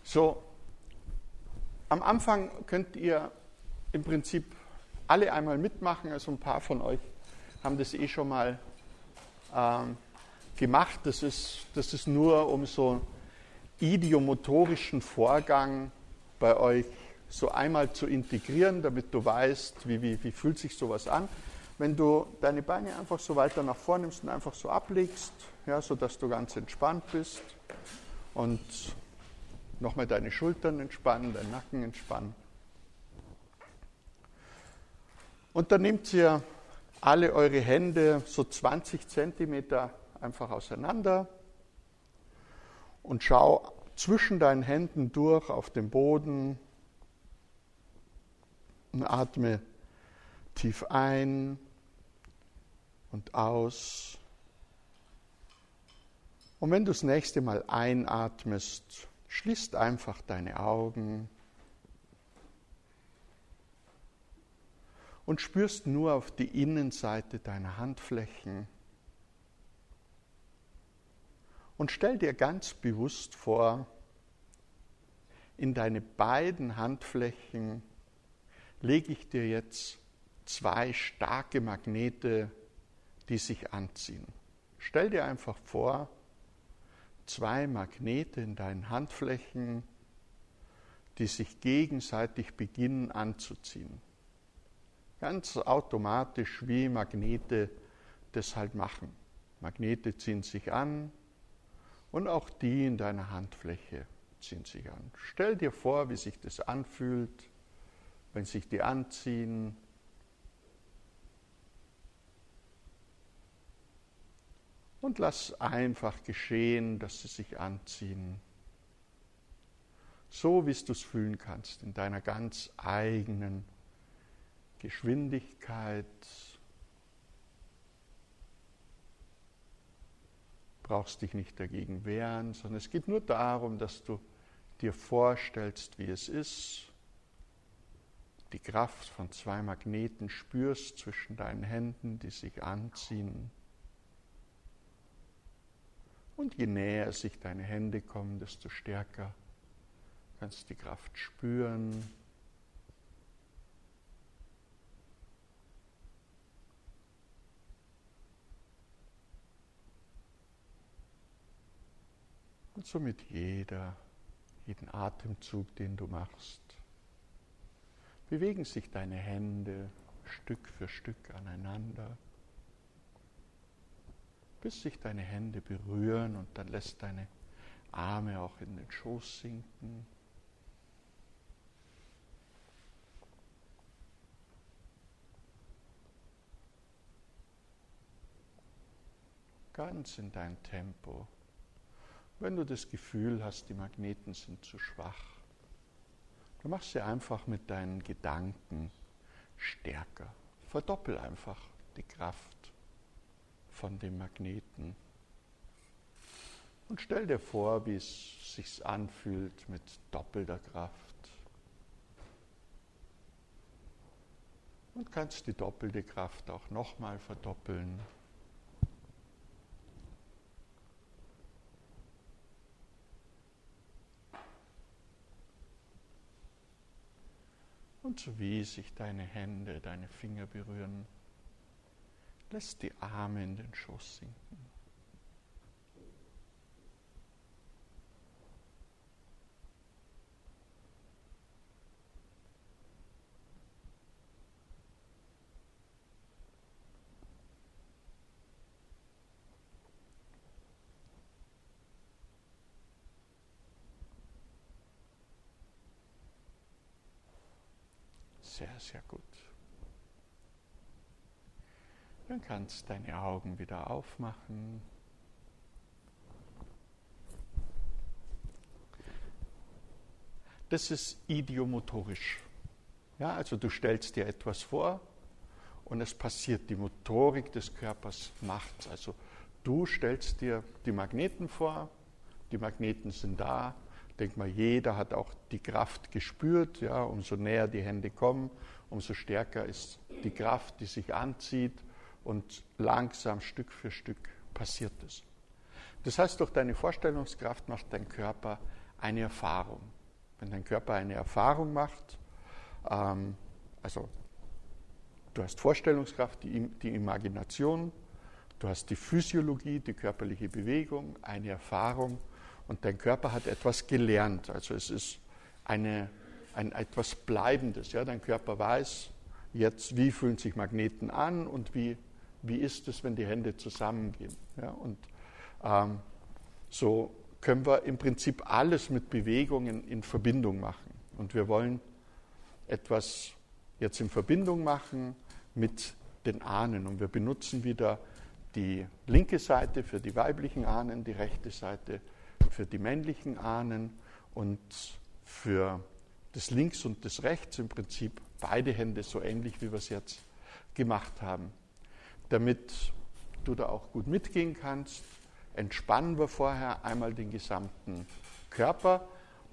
So, am Anfang könnt ihr im Prinzip alle einmal mitmachen. Also ein paar von euch haben das schon mal gemacht. Das ist nur, um so idiomotorischen Vorgang bei euch so einmal zu integrieren, damit du weißt, wie fühlt sich sowas an. Wenn du deine Beine einfach so weiter nach vorne nimmst und einfach so ablegst, ja, sodass du ganz entspannt bist und nochmal deine Schultern entspannen, deinen Nacken entspannen. Und dann nehmt ihr alle eure Hände so 20 Zentimeter einfach auseinander und schau zwischen deinen Händen durch auf den Boden und atme tief ein und aus. Und wenn du das nächste Mal einatmest, schließt einfach deine Augen und spürst nur auf die Innenseite deiner Handflächen. Und stell dir ganz bewusst vor, in deine beiden Handflächen lege ich dir jetzt 2 starke Magnete, die sich anziehen. Stell dir einfach vor, 2 Magnete in deinen Handflächen, die sich gegenseitig beginnen anzuziehen. Ganz automatisch, wie Magnete das halt machen. Magnete ziehen sich an und auch die in deiner Handfläche ziehen sich an. Stell dir vor, wie sich das anfühlt, wenn sich die anziehen. Und lass einfach geschehen, dass sie sich anziehen. So, wie du es fühlen kannst, in deiner ganz eigenen Geschwindigkeit. Brauchst dich nicht dagegen wehren, sondern es geht nur darum, dass du dir vorstellst, wie es ist. Die Kraft von 2 Magneten spürst zwischen deinen Händen, die sich anziehen. Und je näher sich deine Hände kommen, desto stärker kannst du die Kraft spüren. Und so mit jeden Atemzug, den du machst, bewegen sich deine Hände Stück für Stück aneinander, bis sich deine Hände berühren und dann lässt deine Arme auch in den Schoß sinken. Ganz in dein Tempo. Wenn du das Gefühl hast, die Magneten sind zu schwach, dann machst du sie einfach mit deinen Gedanken stärker. Verdoppel einfach die Kraft von dem Magneten. Und stell dir vor, wie es sich anfühlt mit doppelter Kraft. Und kannst die doppelte Kraft auch nochmal verdoppeln. Und so wie sich deine Hände, deine Finger berühren, lässt die Arme in den Schoß sinken. Sehr, sehr gut. Dann kannst du deine Augen wieder aufmachen. Das ist idiomotorisch. Ja, also du stellst dir etwas vor und es passiert. Die Motorik des Körpers macht's. Also du stellst dir die Magneten vor, die Magneten sind da. Denk mal, jeder hat auch die Kraft gespürt. Ja, umso näher die Hände kommen, umso stärker ist die Kraft, die sich anzieht. Und langsam, Stück für Stück passiert es. Das heißt, durch deine Vorstellungskraft macht dein Körper eine Erfahrung. Wenn dein Körper eine Erfahrung macht, also du hast Vorstellungskraft, die Imagination, du hast die Physiologie, die körperliche Bewegung, eine Erfahrung und dein Körper hat etwas gelernt. Also es ist ein etwas Bleibendes. Ja? Dein Körper weiß jetzt, wie fühlen sich Magneten an und wie ist es, wenn die Hände zusammengehen. Ja? Und so können wir im Prinzip alles mit Bewegungen in Verbindung machen. Und wir wollen etwas jetzt in Verbindung machen mit den Ahnen. Und wir benutzen wieder die linke Seite für die weiblichen Ahnen, die rechte Seite für die männlichen Ahnen und für das Links und das Rechts im Prinzip beide Hände so ähnlich, wie wir es jetzt gemacht haben. Damit du da auch gut mitgehen kannst, entspannen wir vorher einmal den gesamten Körper.